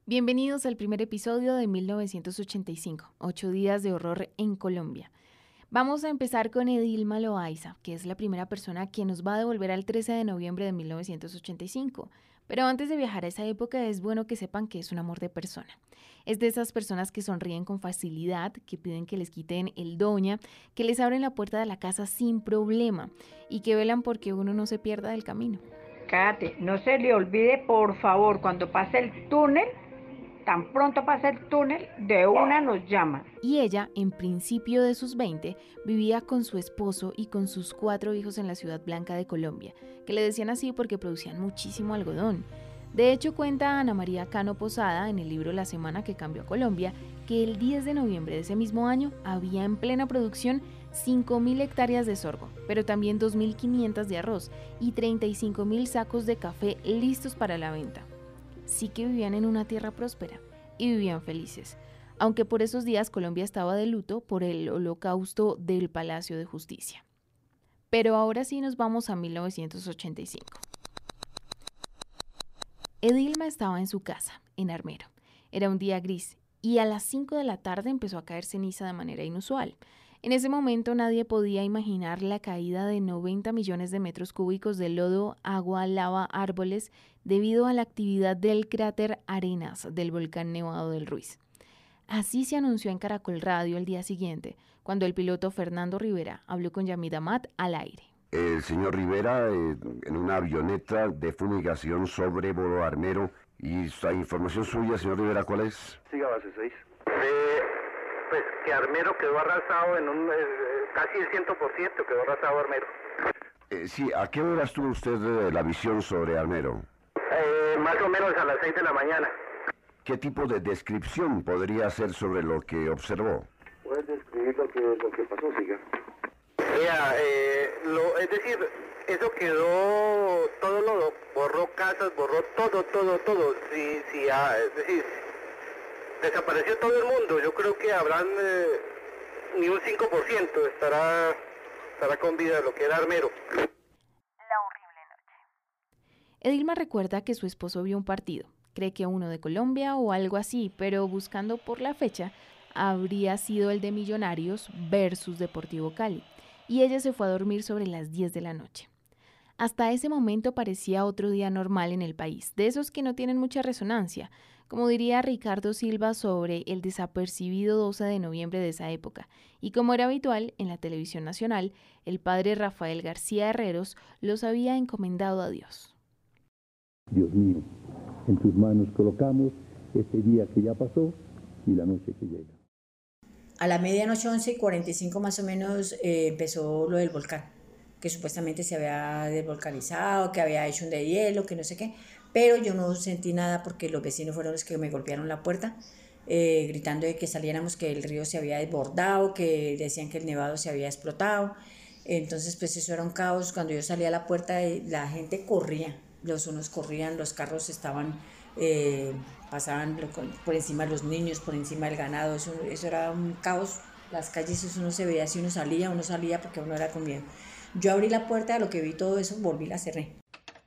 Bienvenidos al primer episodio de 1985, 8 días de horror en Colombia. Vamos a empezar con Edilma Loaiza, que es la primera persona que nos va a devolver al 13 de noviembre de 1985. Pero antes de viajar a esa época es bueno que sepan que es un amor de persona. Es de esas personas que sonríen con facilidad, que piden que les quiten el doña, que les abren la puerta de la casa sin problema y que velan porque uno no se pierda del camino. Cállate, no se le olvide, por favor, cuando pase el túnel, tan pronto pase el túnel, de una nos llama. Y ella, en principio de sus 20, vivía con su esposo y con sus 4 hijos en la Ciudad Blanca de Colombia, que le decían así porque producían muchísimo algodón. De hecho, cuenta Ana María Cano Posada en el libro La Semana que Cambió a Colombia, que el 10 de noviembre de ese mismo año había en plena producción 5.000 hectáreas de sorgo, pero también 2.500 de arroz y 35.000 sacos de café listos para la venta. Sí que vivían en una tierra próspera y vivían felices, aunque por esos días Colombia estaba de luto por el holocausto del Palacio de Justicia. Pero ahora sí nos vamos a 1985. Edilma estaba en su casa, en Armero. Era un día gris y a las 5 de la tarde empezó a caer ceniza de manera inusual. En ese momento nadie podía imaginar la caída de 90 millones de metros cúbicos de lodo, agua, lava, árboles, debido a la actividad del cráter Arenas del volcán Nevado del Ruiz. Así se anunció en Caracol Radio el día siguiente, cuando el piloto Fernando Rivera habló con Yamid Amat al aire. El señor Rivera, en una avioneta de fumigación sobrevoló Armero. ¿Y la información suya, señor Rivera, cuál es? Siga base 6. Pues que Armero quedó arrasado en casi el 100% quedó arrasado Armero. Sí, ¿a qué hora tuvo usted la visión sobre Armero? Más o menos a las 6 de la mañana. ¿Qué tipo de descripción podría hacer sobre lo que observó? ¿Puedes describir lo que pasó, siga? Vea, es decir, eso quedó, todo lo borró casas, borró todo. Es decir, desapareció todo el mundo. Yo creo que habrán ni un 5% estará con vida de lo que era Armero. La horrible noche. Edilma recuerda que su esposo vio un partido. Cree que uno de Colombia o algo así, pero buscando por la fecha, habría sido el de Millonarios versus Deportivo Cali. Y ella se fue a dormir sobre las 10 de la noche. Hasta ese momento parecía otro día normal en el país, de esos que no tienen mucha resonancia, como diría Ricardo Silva sobre el desapercibido 12 de noviembre de esa época. Y como era habitual en la televisión nacional, el padre Rafael García Herreros los había encomendado a Dios. Dios mío, en tus manos colocamos este día que ya pasó y la noche que llega. A la medianoche, 11:45 más o menos, empezó lo del volcán, que supuestamente se había desvolcanizado, que había hecho un deshielo, que no sé qué, pero yo no sentí nada porque los vecinos fueron los que me golpearon la puerta, gritando de que saliéramos, que el río se había desbordado, que decían que el nevado se había explotado. Entonces pues eso era un caos. Cuando yo salí a la puerta, la gente corría, los unos corrían, los carros estaban... pasaban por encima de los niños, por encima del ganado, eso era un caos. Las calles, eso no se veía, si uno salía porque uno era con miedo. Yo abrí la puerta, a lo que vi todo eso, volví y la cerré.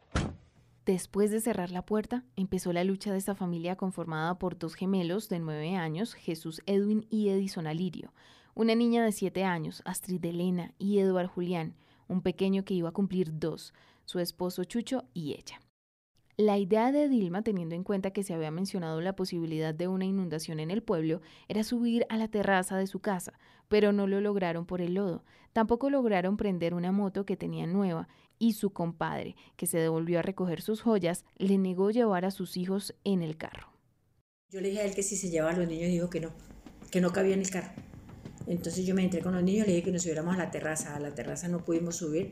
Después de cerrar la puerta, empezó la lucha de esta familia conformada por 2 gemelos de 9 años, Jesús Edwin y Edison Alirio, una niña de 7 años, Astrid Elena, y Eduard Julián, un pequeño que iba a cumplir 2, su esposo Chucho y ella. La idea de Edilma, teniendo en cuenta que se había mencionado la posibilidad de una inundación en el pueblo, era subir a la terraza de su casa, pero no lo lograron por el lodo. Tampoco lograron prender una moto que tenía nueva, y su compadre, que se devolvió a recoger sus joyas, le negó llevar a sus hijos en el carro. Yo le dije a él que si se llevaba a los niños, dijo que no cabía en el carro. Entonces yo me entré con los niños, le dije que nos subiéramos a la terraza. A la terraza no pudimos subir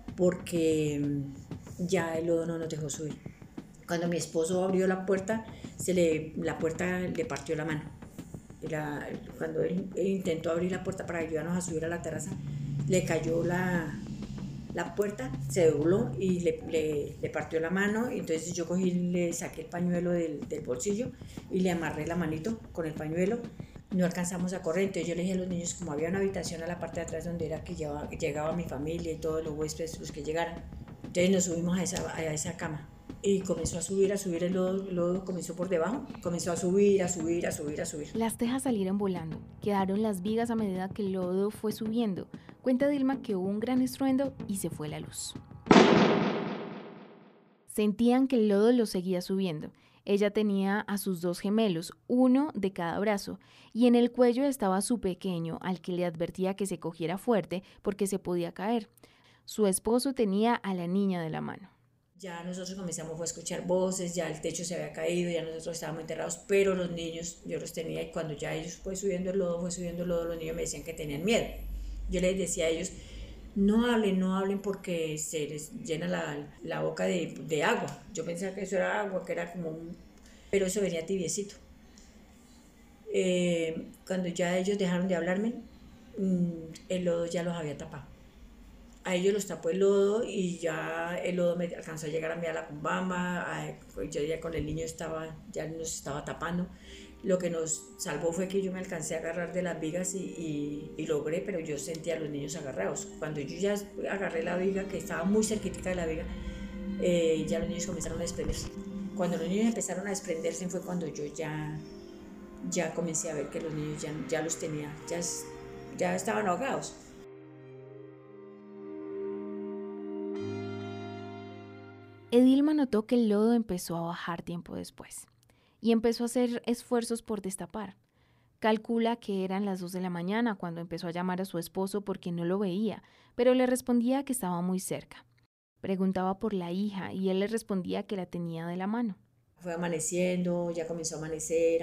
porque ya el lodo no nos dejó subir. Cuando mi esposo abrió la puerta, la puerta le partió la mano. Cuando él intentó abrir la puerta para ayudarnos a subir a la terraza, le cayó la puerta, se dobló y le partió la mano. Entonces yo cogí, le saqué el pañuelo del bolsillo y le amarré la manito con el pañuelo. No alcanzamos a correr, entonces yo le dije a los niños, como había una habitación a la parte de atrás donde era que llegaba mi familia y todos los huéspedes, los que llegaran. Entonces nos subimos a esa cama. y comenzó a subir el lodo comenzó por debajo, comenzó a subir. Las tejas salieron volando, quedaron las vigas a medida que el lodo fue subiendo. Cuenta Dilma que hubo un gran estruendo y se fue la luz. Sentían que el lodo los seguía subiendo. Ella tenía a sus 2 gemelos, uno de cada brazo, y en el cuello estaba su pequeño, al que le advertía que se cogiera fuerte porque se podía caer. Su esposo tenía a la niña de la mano. Ya nosotros comenzamos a escuchar voces, ya el techo se había caído, ya nosotros estábamos enterrados, pero los niños, yo los tenía, y cuando ya ellos fue subiendo el lodo, los niños me decían que tenían miedo. Yo les decía a ellos, no hablen porque se les llena la boca de agua. Yo pensaba que eso era agua, que era como pero eso venía tibiecito. Cuando ya ellos dejaron de hablarme, el lodo ya los había tapado. A ellos los tapó el lodo y ya el lodo me alcanzó a llegar a mí a la cumbamba. Yo ya con el niño ya nos estaba tapando. Lo que nos salvó fue que yo me alcancé a agarrar de las vigas y logré, pero yo sentía a los niños agarrados. Cuando yo ya agarré la viga, que estaba muy cerquita de la viga, ya los niños comenzaron a desprenderse. Cuando los niños empezaron a desprenderse fue cuando yo ya comencé a ver que los niños ya los tenía, ya estaban ahogados. Edilma notó que el lodo empezó a bajar tiempo después y empezó a hacer esfuerzos por destapar. Calcula que eran las 2 de la mañana cuando empezó a llamar a su esposo porque no lo veía, pero le respondía que estaba muy cerca. Preguntaba por la hija y él le respondía que la tenía de la mano. Fue amaneciendo, ya comenzó a amanecer,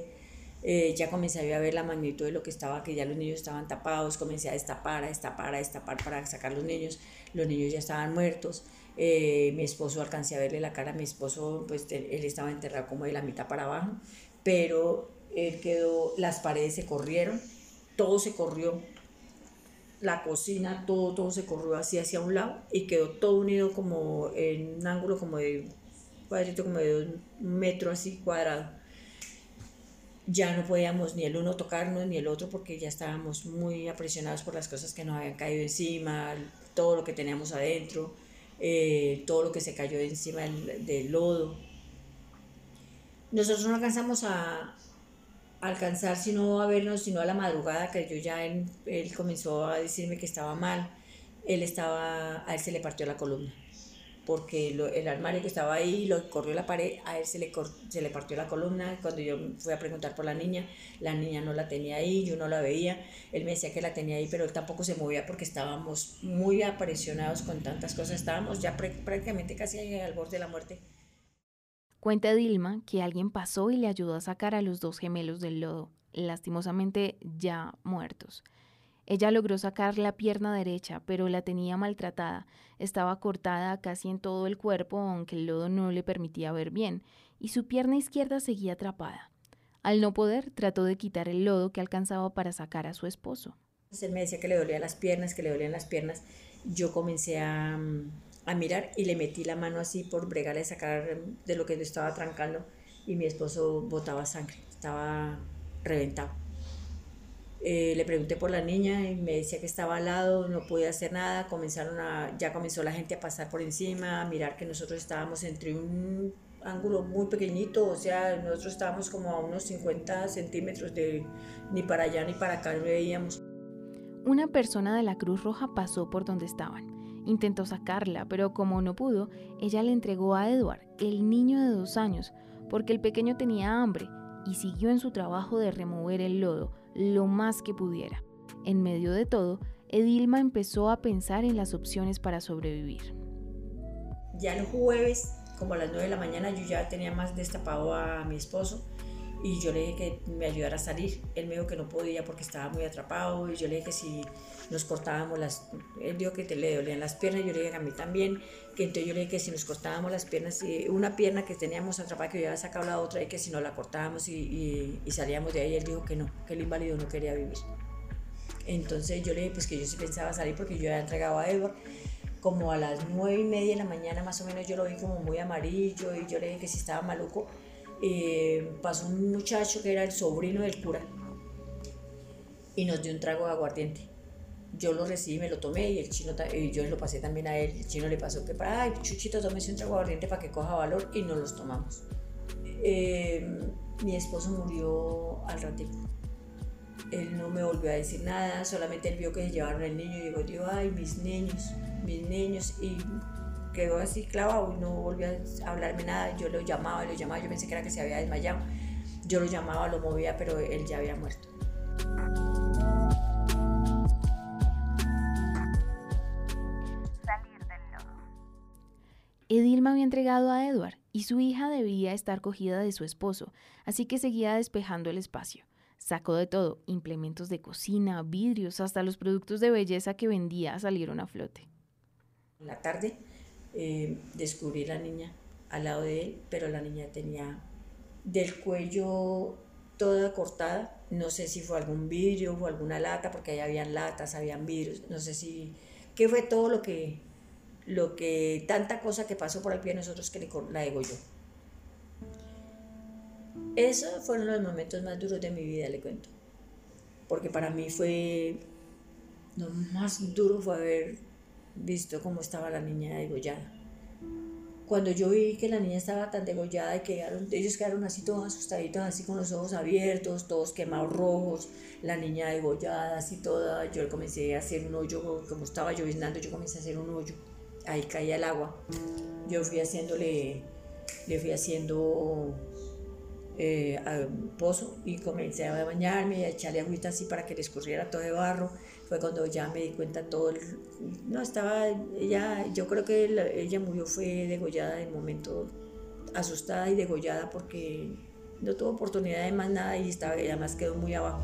ya comencé a ver la magnitud de lo que estaba, que ya los niños estaban tapados, comencé a destapar para sacar los niños ya estaban muertos. Mi esposo, alcancé a verle la cara a mi esposo, pues él estaba enterrado como de la mitad para abajo, pero él quedó, las paredes se corrieron, todo se corrió, la cocina, todo se corrió así hacia un lado y quedó todo unido como en un ángulo como de cuadrito, como de 1 metro así cuadrado. Ya no podíamos ni el uno tocarnos ni el otro porque ya estábamos muy apresionados por las cosas que nos habían caído encima, todo lo que teníamos adentro. Todo lo que se cayó encima del lodo. Nosotros no alcanzamos a alcanzar sino a vernos, sino a la madrugada, que él comenzó a decirme que estaba mal. A él se le partió la columna, porque el armario que estaba ahí lo corrió la pared, a él se le partió la columna. Cuando yo fui a preguntar por la niña no la tenía ahí, yo no la veía. Él me decía que la tenía ahí, pero él tampoco se movía porque estábamos muy apresionados con tantas cosas, estábamos ya prácticamente casi al borde de la muerte. Cuenta Dilma que alguien pasó y le ayudó a sacar a los 2 gemelos del lodo, lastimosamente ya muertos. Ella logró sacar la pierna derecha, pero la tenía maltratada. Estaba cortada casi en todo el cuerpo, aunque el lodo no le permitía ver bien, y su pierna izquierda seguía atrapada. Al no poder, trató de quitar el lodo que alcanzaba para sacar a su esposo. Él me decía que le dolían las piernas, Yo comencé a mirar y le metí la mano así por bregarle a sacar de lo que le estaba trancando, y mi esposo botaba sangre, estaba reventado. Le pregunté por la niña y me decía que estaba al lado, no podía hacer nada. Ya comenzó la gente a pasar por encima, a mirar que nosotros estábamos entre un ángulo muy pequeñito, o sea, nosotros estábamos como a unos 50 centímetros ni para allá ni para acá, no veíamos. Una persona de la Cruz Roja pasó por donde estaban. Intentó sacarla, pero como no pudo, ella le entregó a Edward, el niño de 2 años, porque el pequeño tenía hambre, y siguió en su trabajo de remover el lodo lo más que pudiera. En medio de todo, Edilma empezó a pensar en las opciones para sobrevivir. Ya el jueves, como a las 9 de la mañana, yo ya tenía más destapado a mi esposo y yo le dije que me ayudara a salir. Él me dijo que no podía porque estaba muy atrapado, y yo le dije que si nos cortábamos él dijo que le dolían las piernas, yo le dije que a mí también, que entonces yo le dije que si nos cortábamos las piernas, una pierna que teníamos atrapada, que yo había sacado la otra, y que si no la cortábamos y salíamos de ahí. Él dijo que no, que el inválido no quería vivir. Entonces yo le dije pues que yo sí pensaba salir porque yo había entregado a Edward. Como a las 9:30 de la mañana más o menos, yo lo vi como muy amarillo y yo le dije que si estaba maluco. Pasó un muchacho que era el sobrino del cura y nos dio un trago de aguardiente. yo lo recibí, me lo tomé y el chino, yo lo pasé también a él. El chino le pasó que ay, Chuchito, tómese un trago de aguardiente para que coja valor, y nos los tomamos. Mi esposo murió al ratico. Él no me volvió a decir nada, solamente él vio que se llevaron el niño y dijo, ay, mis niños, y quedó así clavado y no volvió a hablarme nada. Yo lo llamaba, yo pensé que era que se había desmayado. Yo lo llamaba, lo movía, pero él ya había muerto. Salir del lodo. Edilma había entregado a Edward y su hija debía estar cogida de su esposo, así que seguía despejando el espacio. Sacó de todo, implementos de cocina, vidrios, hasta los productos de belleza que vendía salieron a flote. En la tarde descubrí la niña al lado de él, pero la niña tenía del cuello toda cortada. No sé si fue algún vidrio o alguna lata, porque ahí habían latas, habían vidrios, no sé si... ¿Qué fue todo lo que tanta cosa que pasó por el pie de nosotros que la degolló? Esos fueron los momentos más duros de mi vida, le cuento. Porque para mí lo más duro fue haber visto cómo estaba la niña degollada. Cuando yo vi que la niña estaba tan degollada y que ellos quedaron así todos asustaditos, así con los ojos abiertos, todos quemados rojos, la niña degollada así toda, yo comencé a hacer un hoyo, como estaba lloviznando, yo comencé a hacer un hoyo, ahí caía el agua. Yo le fui haciendo pozo y comencé a bañarme y a echarle agüita así para que le escurriera todo de barro. Fue cuando ya me di cuenta yo creo que ella murió, fue degollada de momento, asustada y degollada porque no tuvo oportunidad de más nada y además quedó muy abajo.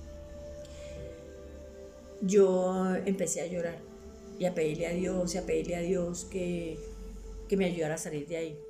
Yo empecé a llorar y a pedirle a Dios que me ayudara a salir de ahí.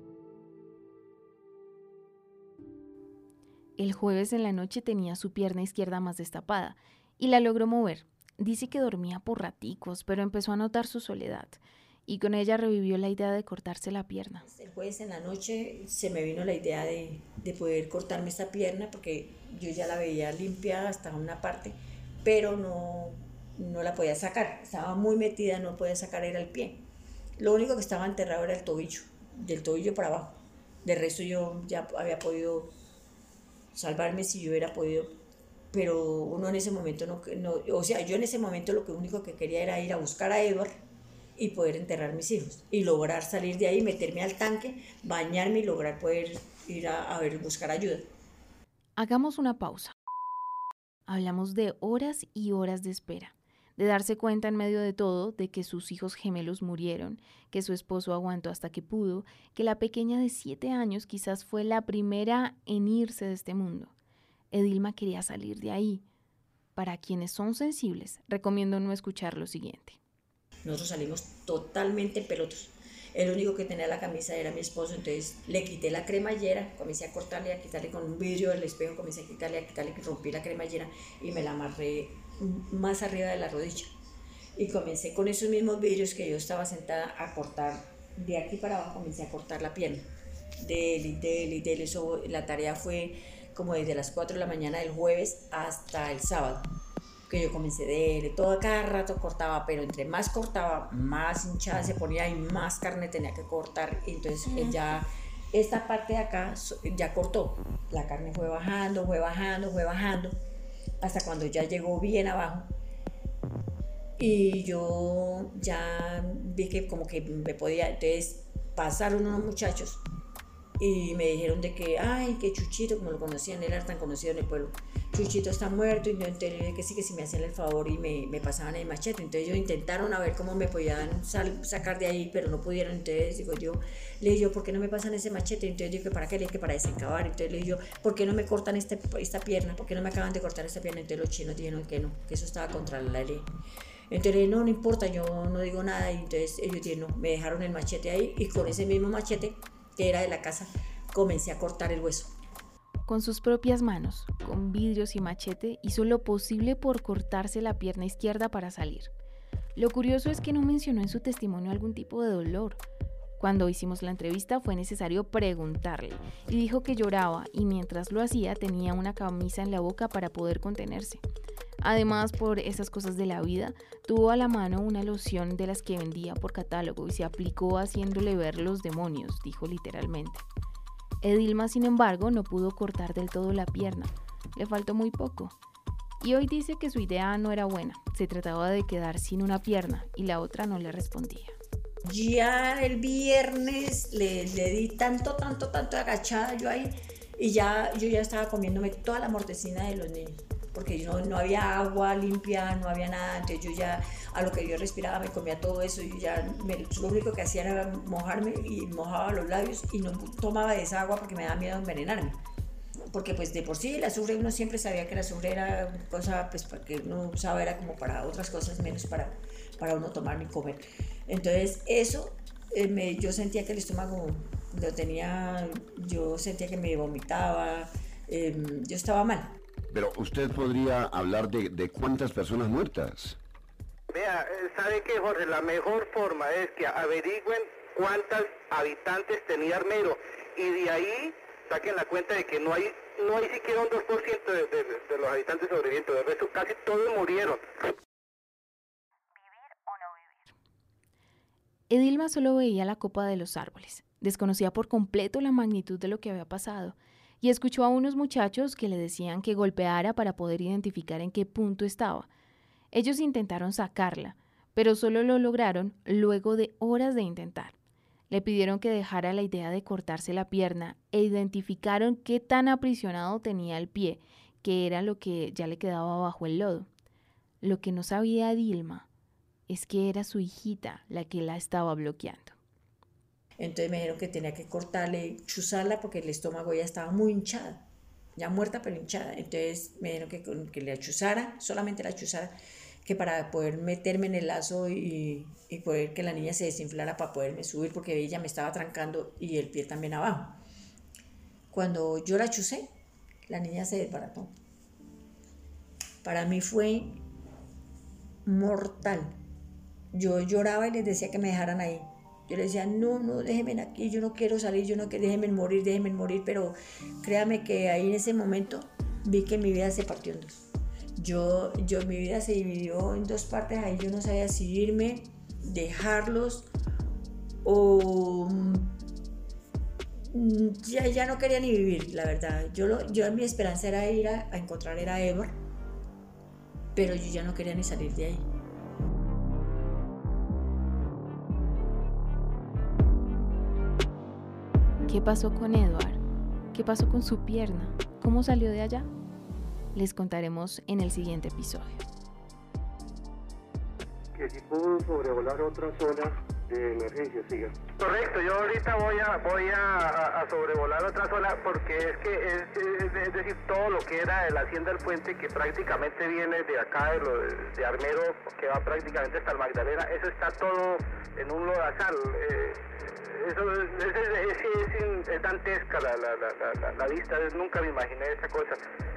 El jueves en la noche tenía su pierna izquierda más destapada y la logró mover. Dice que dormía por raticos, pero empezó a notar su soledad y con ella revivió la idea de cortarse la pierna. El jueves en la noche se me vino la idea de poder cortarme esta pierna porque yo ya la veía limpia hasta una parte, pero no la podía sacar, estaba muy metida, no podía sacar, era el pie. Lo único que estaba enterrado era el tobillo, del tobillo para abajo. De resto yo ya había podido salvarme si yo hubiera podido, pero uno en ese momento yo en ese momento lo único que quería era ir a buscar a Edward y poder enterrar a mis hijos y lograr salir de ahí, meterme al tanque, bañarme y lograr poder ir a buscar ayuda. Hagamos una pausa. Hablamos de horas y horas de espera, de darse cuenta en medio de todo de que sus hijos gemelos murieron, que su esposo aguantó hasta que pudo, que la pequeña de 7 años quizás fue la primera en irse de este mundo. Edilma quería salir de ahí. Para quienes son sensibles, recomiendo no escuchar lo siguiente. Nosotros salimos totalmente en pelotos. El único que tenía la camisa era mi esposo, entonces le quité la cremallera, comencé a cortarle, a quitarle con un vidrio del espejo, comencé a quitarle, rompí la cremallera y me la amarré más arriba de la rodilla. Y comencé con esos mismos vidrios que yo estaba sentada a cortar, de aquí para abajo comencé a cortar la pierna. De él. Eso, la tarea fue como desde las 4 de la mañana del jueves hasta el sábado. Que yo comencé todo cada rato cortaba, pero entre más cortaba, más hinchada se ponía y más carne tenía que cortar. Y entonces ya esta parte de acá ya cortó. La carne fue bajando, hasta cuando ya llegó bien abajo. Y yo ya vi que como que me podía, entonces pasaron unos muchachos y me dijeron de que, ay, que Chuchito, como lo conocían, él era tan conocido en el pueblo, Chuchito está muerto, y yo entonces que sí, que si me hacían el favor y me pasaban el machete. Entonces ellos intentaron a ver cómo me podían sacar de ahí, pero no pudieron. Entonces le dije yo, ¿por qué no me pasan ese machete? Entonces digo, ¿para qué? Le dije que para desencavar. Entonces le dije yo, ¿por qué no me cortan esta pierna? ¿Por qué no me acaban de cortar esta pierna? Entonces los chinos dijeron que no, que eso estaba contra la ley. Entonces no importa, yo no digo nada. Y entonces ellos dijeron, no, me dejaron el machete ahí y con ese mismo machete, que era de la casa, comencé a cortar el hueso. Con sus propias manos, con vidrios y machete, hizo lo posible por cortarse la pierna izquierda para salir. Lo curioso es que no mencionó en su testimonio algún tipo de dolor. Cuando hicimos la entrevista fue necesario preguntarle y dijo que lloraba y mientras lo hacía tenía una camisa en la boca para poder contenerse. Además, por esas cosas de la vida, tuvo a la mano una loción de las que vendía por catálogo y se aplicó haciéndole ver los demonios, dijo literalmente. Edilma, sin embargo, no pudo cortar del todo la pierna, le faltó muy poco. Y hoy dice que su idea no era buena, se trataba de quedar sin una pierna y la otra no le respondía. Ya el viernes le di tanto agachada yo ahí y yo ya estaba comiéndome toda la mortecina de los niños, porque no había agua limpia, no había nada, entonces yo ya a lo que yo respiraba me comía todo eso, lo único que hacía era mojarme y mojaba los labios y no tomaba de esa agua porque me daba miedo envenenarme. Porque pues de por sí el azufre uno siempre sabía que el azufre era una cosa pues para que uno usaba, era como para otras cosas menos para uno tomar ni comer. Entonces eso yo sentía que el estómago lo tenía, yo sentía que me vomitaba, yo estaba mal. Pero usted podría hablar de cuántas personas muertas. Vea, ¿sabe qué, Jorge? La mejor forma es que averigüen cuántos habitantes tenía Armero y de ahí saquen la cuenta de que no hay siquiera un 2% de los habitantes sobrevivientes, del resto casi todos murieron. Edilma solo veía la copa de los árboles, desconocía por completo la magnitud de lo que había pasado y escuchó a unos muchachos que le decían que golpeara para poder identificar en qué punto estaba. Ellos intentaron sacarla, pero solo lo lograron luego de horas de intentar. Le pidieron que dejara la idea de cortarse la pierna e identificaron qué tan aprisionado tenía el pie, que era lo que ya le quedaba bajo el lodo. Lo que no sabía Edilma es que era su hijita la que la estaba bloqueando. Entonces me dijeron que tenía que cortarle, chuzarla porque el estómago ya estaba muy hinchada, ya muerta pero hinchada. Entonces me dijeron que le chuzara, solamente la chuzara, que para poder meterme en el lazo y poder que la niña se desinflara para poderme subir, porque ella me estaba trancando y el pie también abajo. Cuando yo la chucé, la niña se desbarató. Para mí fue mortal. Yo lloraba y les decía que me dejaran ahí. Yo les decía, no, déjenme aquí, yo no quiero salir, déjenme morir, pero créame que ahí en ese momento vi que mi vida se partió en dos. Mi vida se dividió en dos partes, ahí yo no sabía si irme, dejarlos o ya no quería ni vivir, la verdad. Yo mi esperanza era ir a encontrar a Edward, pero yo ya no quería ni salir de ahí. ¿Qué pasó con Edward? ¿Qué pasó con su pierna? ¿Cómo salió de allá? Les contaremos en el siguiente episodio. Que si pudo sobrevolar otra zona de emergencia, siga. Correcto, yo ahorita voy a sobrevolar otra zona porque es decir, todo lo que era la Hacienda del Puente, que prácticamente viene de acá, de Armero, que va prácticamente hasta el Magdalena, eso está todo en un lodazal. Es dantesca la vista, nunca me imaginé esa cosa.